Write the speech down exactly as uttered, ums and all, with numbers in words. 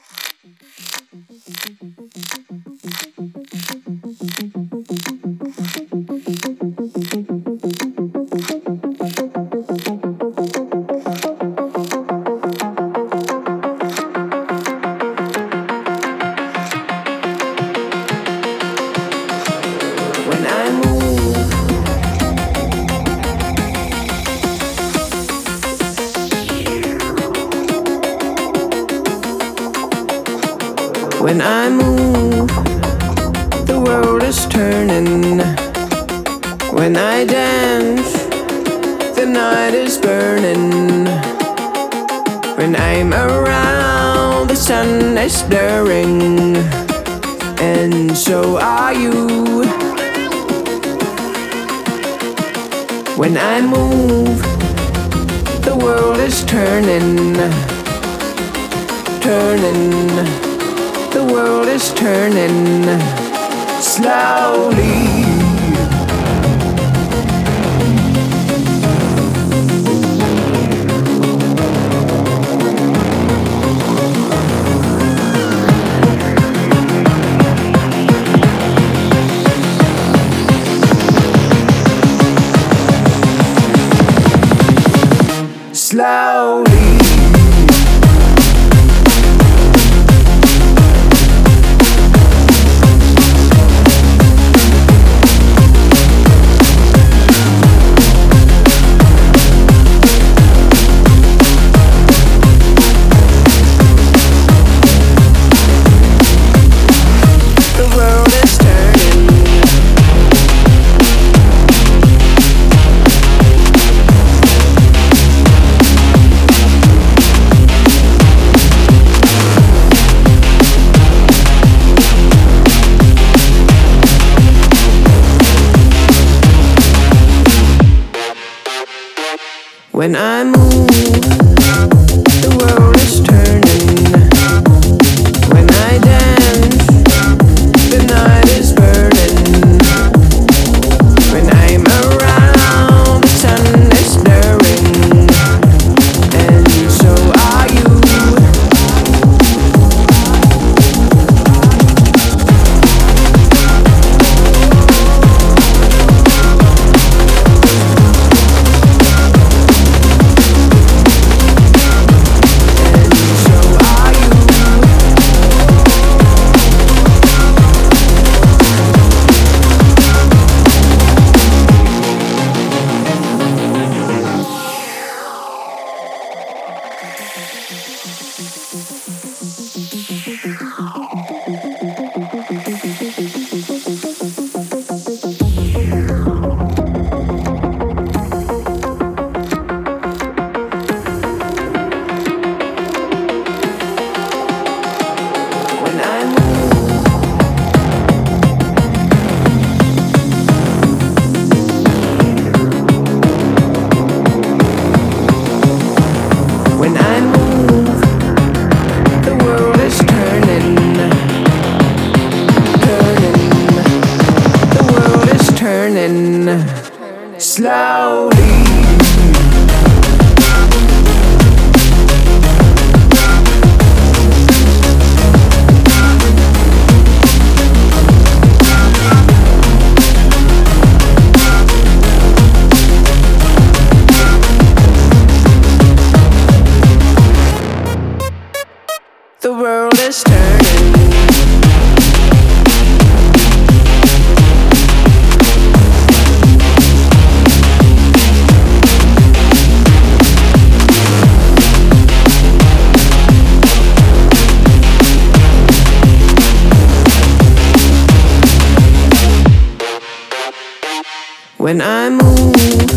When I move, the world is turning. When I dance, the night is burning. When I'm around, the sun is stirring, and so are you. When I move, the world is turning, turning. The world is turning slowly. Slowly. When I move, the world is turning. When I dance, the night is burning. When I'm around, the sun is stirring, and so are you. Slowly. The world is turning. When I move,